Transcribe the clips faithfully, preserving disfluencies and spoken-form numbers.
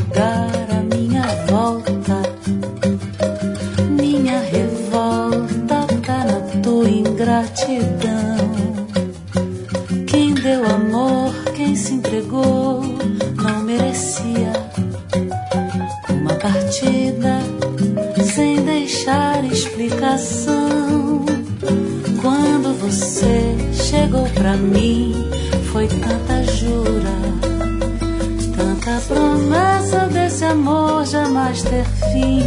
lugar à minha volta. Minha revolta tá na tua ingratidão. Quem deu amor, quem se entregou, não merecia uma partida sem deixar explicação. Quando você chegou pra mim, foi tanta jura, tanta promessa desse amor jamais ter fim.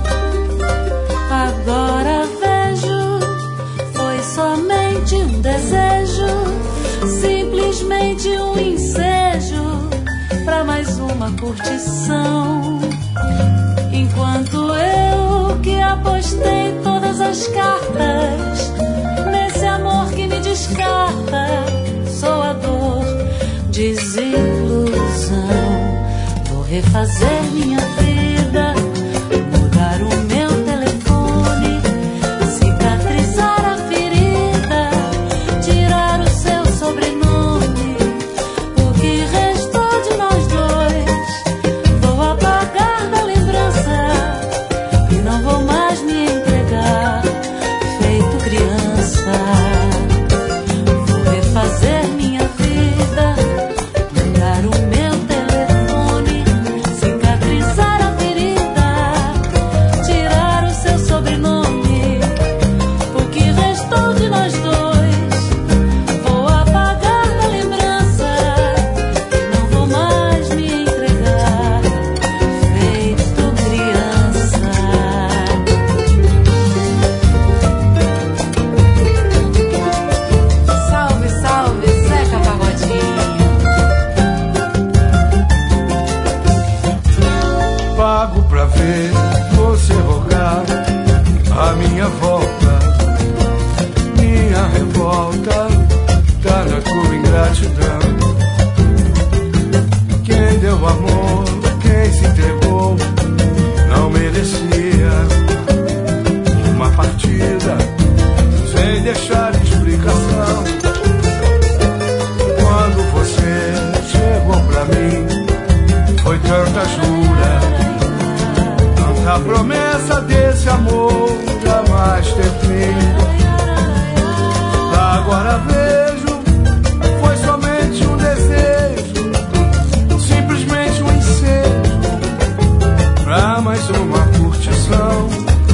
Agora vejo, foi somente um desejo, simplesmente um ensejo pra mais uma curtição. Enquanto eu que apostei todas as cartas nesse amor que me descarta, sou a dor, desilusão. Vou refazer minha vida, mudar o meu telefone, cicatrizar a ferida, tirar o seu sobrenome. O que restou de nós dois, vou apagar da lembrança e não vou mais me entregar feito criança. Vou refazer minha vida, mudar o meu telefone, cicatrizar a ferida, tirar o seu sobrenome. O que restou de nós dois, vou apagar da lembrança e não vou mais me entregar feito criança. Salve, salve, Zeca Pagodinho. Pago pra ver você rogar a minha volta. Minha revolta tá na tua ingratidão. Quem deu amor, quem se entregou, não merecia uma partida sem deixar explicação. Quando você chegou pra mim, foi tanta jura, tanta promessa desse amor jamais ter fim. Agora vejo, foi somente um desejo, simplesmente um ensejo pra mais uma curtição.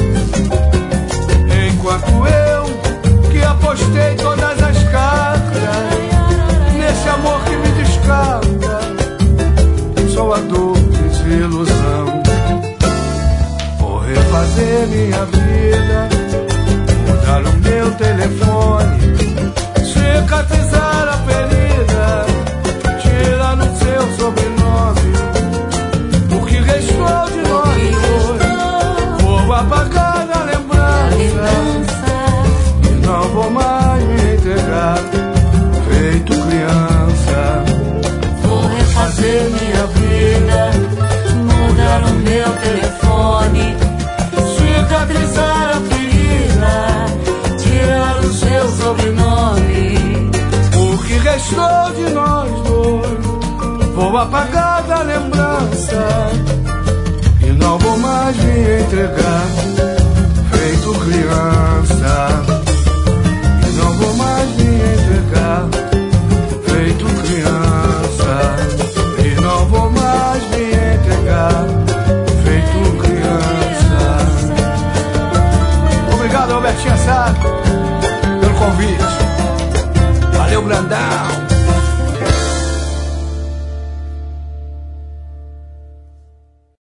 Enquanto eu, que apostei todas as cartas nesse amor que me descarta, sou a dor, desilusão. Vou refazer minha vida, mudar o meu telefone, cicatrizar a ferida, tirar o seu sobrenome. O que restou de nós dois, vou apagar a lembrança e não vou mais me entregar feito criança. Vou refazer minha vida, mudar o meu telefone, cicatrizar a ferida, tirar o seu sobrenome. O que restou de nós dois, vou apagar da lembrança e não vou mais me entregar feito criança. E não vou mais me entregar feito criança. E não vou mais me entregar feito criança. Obrigado, Robertinho Assado, pelo convite. Valeu, grandão.